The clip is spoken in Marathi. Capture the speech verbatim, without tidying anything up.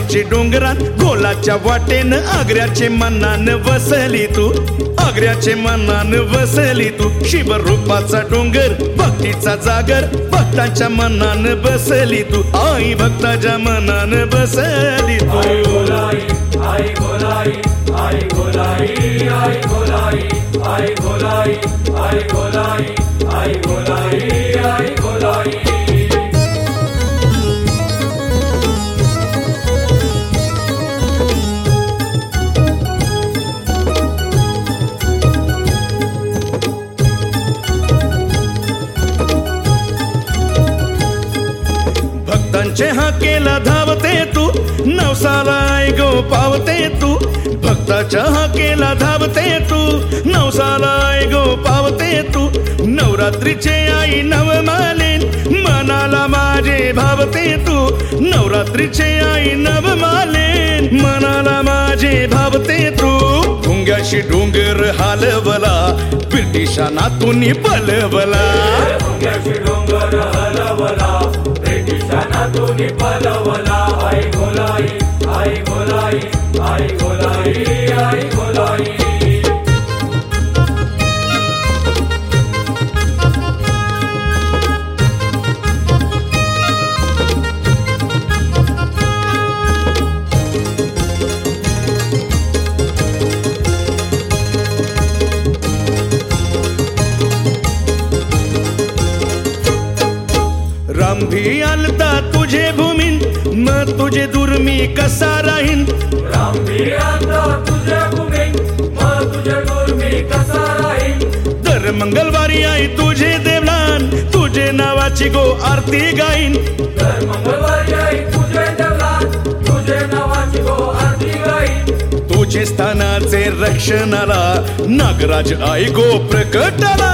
कैलासची डोंगरात गोलाच्या वाटेन आग्र्याचे मनान वसली तू, आग्र्याचे मनान वसली तू. शिवरूपाचा डोंगर भक्तीचा जागर भक्तांच्या मनान बसली तू, आई भक्ताच्या मनान बसली तू. आई गोलाई आई गोलाई आई गोलाई आई गोलाई आई गोलाई आई गोलाई आई गोलाई आई गोलाई. भक्तांचे हाकेला धावते तू, नवसाला आई गो पावते तू. भक्ताच्या हाकेला धावते तू, नवसाला आई गो पावते तू. नवरात्रीचे आई नवमालेन मनाला माझे भावते तू, नवरात्रीचे आई नवमालेन मनाला माझे भावते तू. भुंग्याशी डोंगर हालवला ब्रिटिशांना तुम्ही पलवला, भुंग्याशी डोंगर हलवला ब्रिटिशांना तुम्ही पलवला. आई गोलाई आई गोलाई आई गोलाई आई गोलाई. राम भी आलता तुझे भूमीन मग तुझे दूर मी कसा राहीन. राम भी आलता तुझे भूमीन मग तुझे दूर मी कसा राहीन. दर मंगळवारी आई तुझे देवलान तुझे नावाची गो आरती गाईन. दर मंगळवारी आई तुझे देवलान तुझे नावाची गो आरती गाईन. तुझे स्थानाचे रक्षणाला नागराज आई गो प्रकटाला,